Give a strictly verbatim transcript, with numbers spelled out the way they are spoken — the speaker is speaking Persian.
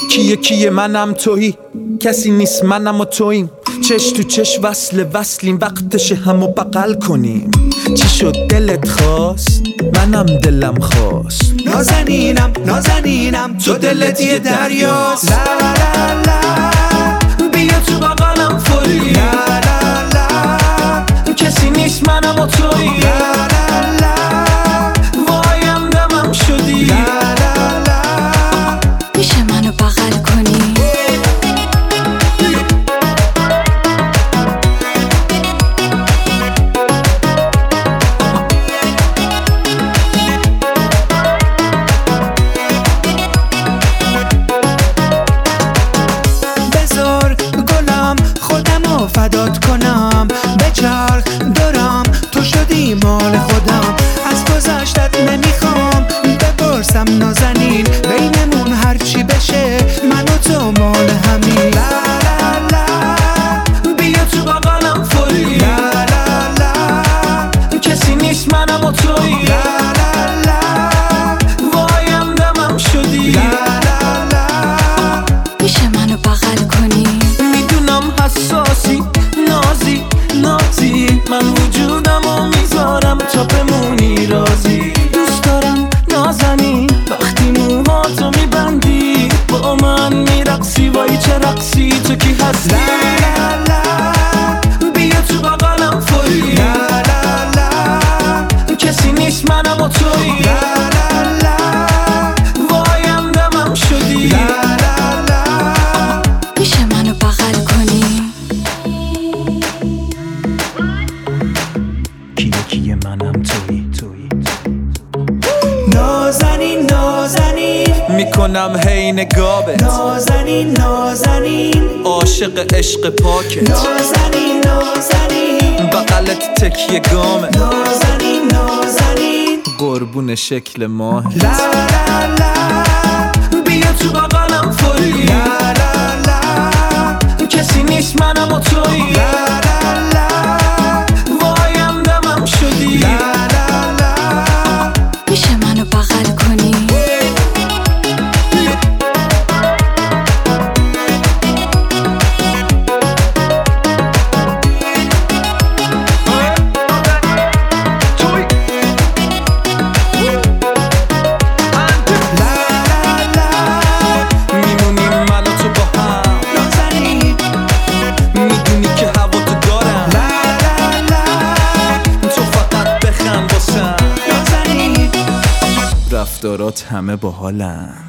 کیه کیه منم تویی، کسی نیست منم و توییم، چش تو چش وصل وصلیم، وقتش همو بغل کنیم. چی شد دلت خواست؟ منم دلم خواست. نازنینم نازنینم تو دلت یه دریاست. لا لا لا بیا تو بغلم فوری. لا لا لا کسی نیست منم و تویی. لا لا لا وایم دمم شدی. لا لا لا میشه منو بغل کنی؟ فدات کنم بچرخ دارم تو شدی مال خودم. از گذشتت نمیخوام بپرسم نازنین، بینمون هرچی بشه من و تو مال همین. لا لا لا بیا تو بغلم فوری. لا لا لا کسی نیست منم و تویی. لا لا لا وایم دمم شدی. لا لا لا میشه منو بغل کنی؟ میدونم حساسی نازی نازی، من وجودم و میذارم تا بمونی رازی. دوست دارم نازنین وقتی موهاتو میبندی، با من میرقصی، وای چه رقصی، تو کی هستی؟ لا لا لا بیا تو بغلم فوری. لا لا لا کسی نیست منم و تویی. لا لا لا وایم دمم شدی. لا لا لا میشه منو بغل کنی؟ کیه کیه منم تویی تویی. نازنین نازنین میکنم هی نگابت، نازنین نازنین عاشق عشق پاکت، نازنین نازنین بغلت تکیه گامت، نازنین نازنین قربون شکل ماهت. لا لا لا بیا تو بغلم فوری. لا لا لا کسی نیست منم و تویی. لا لا لا وایم دمم شدی. لا لا لا میشه منو بغل کنی؟ رفتارات همه باحالن.